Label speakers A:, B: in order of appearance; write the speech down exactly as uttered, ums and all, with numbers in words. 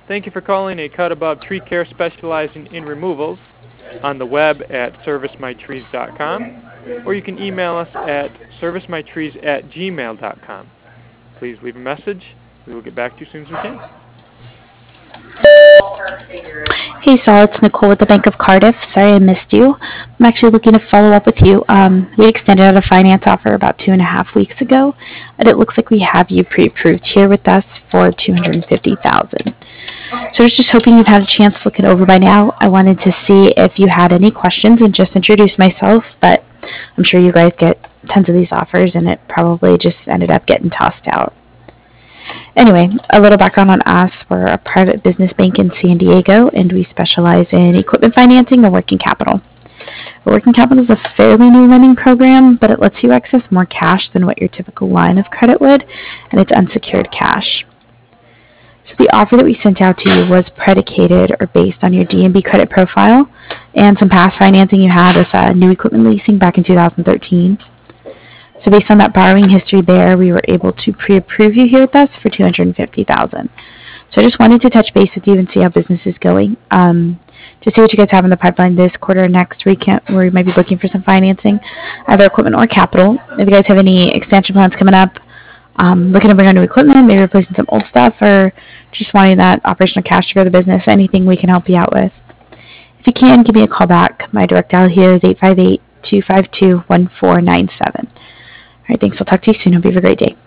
A: Thank you for calling A Cut Above Tree Care, specializing in removals, on the web at service my trees dot com, or you can email us at service my trees at gmail dot com. Please leave a message. We will get back to you as soon as we can.
B: Hey Saul, it's Nicole with the Bank of Cardiff. Sorry I missed you. I'm actually looking to follow up with you. Um, we extended out a finance offer about two and a half weeks ago, and it looks like we have you pre-approved here with us for two hundred fifty thousand dollars. So I was just hoping you've had a chance to look it over by now. I wanted to see if you had any questions and just introduce myself, but I'm sure you guys get tons of these offers, and it probably just ended up getting tossed out. Anyway, a little background on us. We're a private business bank in San Diego, and we specialize in equipment financing and working capital. Working capital is a fairly new lending program, but it lets you access more cash than what your typical line of credit would, and it's unsecured cash. So the offer that we sent out to you was predicated or based on your D and B credit profile and some past financing you had with uh, new equipment leasing back in two thousand thirteen. So based on that borrowing history there, we were able to pre-approve you here with us for two hundred fifty thousand dollars. So I just wanted to touch base with you and see how business is going. Um, to see what you guys have in the pipeline this quarter or next, where, you can, where you might be looking for some financing, either equipment or capital. If you guys have any expansion plans coming up, um, looking to bring on new equipment, maybe replacing some old stuff, or just wanting that operational cash to grow the business, anything we can help you out with. If you can, give me a call back. My direct dial here is eight five eight, two five two, one four nine seven. All right, thanks. I'll talk to you soon. Hope you have a great day.